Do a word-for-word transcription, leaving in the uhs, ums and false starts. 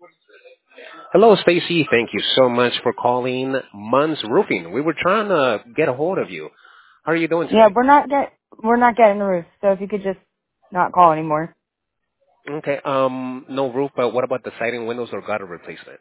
Hello, Stacy. Thank you so much for calling Mun's Roofing. We were trying to get a hold of you. How are you doing Yeah, today? we're not get we're not getting the roof. So if you could just not call anymore. Okay. Um, no roof, but what about the siding, windows, or gutter replacement?